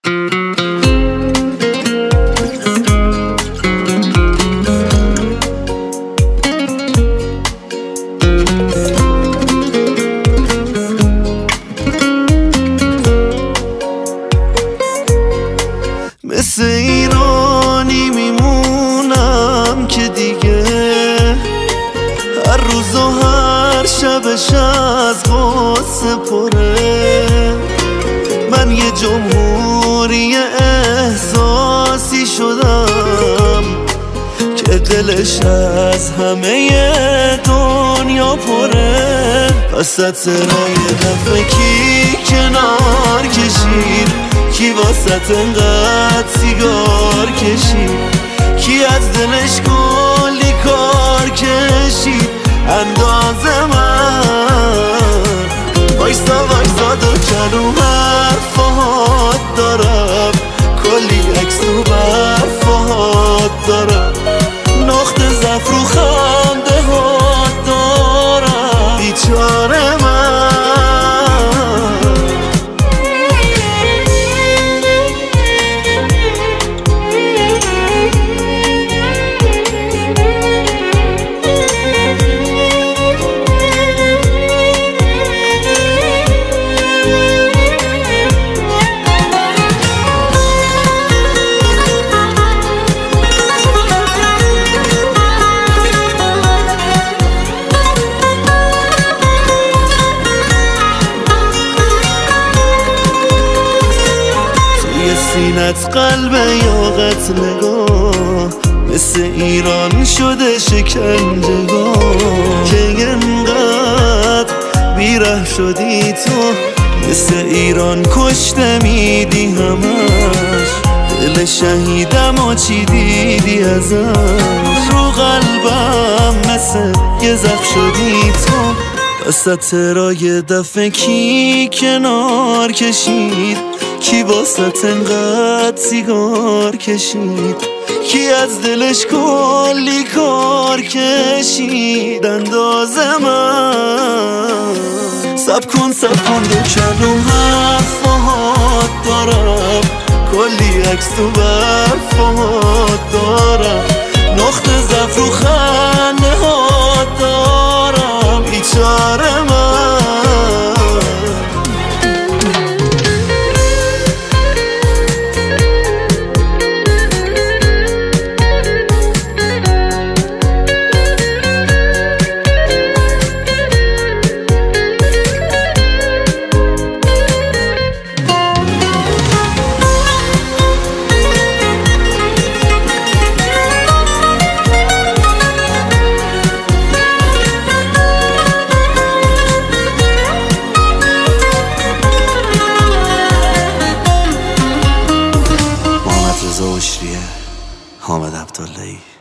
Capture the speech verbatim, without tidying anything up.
مثل ایرانی میمونم که دیگه هر روز و هر شبش از غصه پره. من یه جمهوری احساسی شدم که دلش از همه دنیا پره. وسط رای دفعه کی کنار کشید، کی واسط انقدر سیگار کشید، کی از دلش کلی کار کشید اندازه من. وایسا وایسا دو کلوم حرفات دارم، کلی عکس و برفات دارم، نقطه ضعف رو خنده هات دارم. بیچاره من سینت قلب یاقت نگاه، مثل ایران شده شکنجهگاه. که انقدر بیره شدی تو، مثل ایران کشته میدی همش. دل شهیدم و چی دیدی ازش، رو قلبم مثل یه زخم شدی تو. وسط را یه دفعه کی کنار کشید، کی واسط انقدر سیگار کشید، کی از دلش کلی کار کشید اندازه من. سب کن سب کن دو کلوم حرفات دارم، کلی عکس تو برفات دارم، نقطه ضعف رو خنده هات دارم. بیچاره من حامد عبداللهی.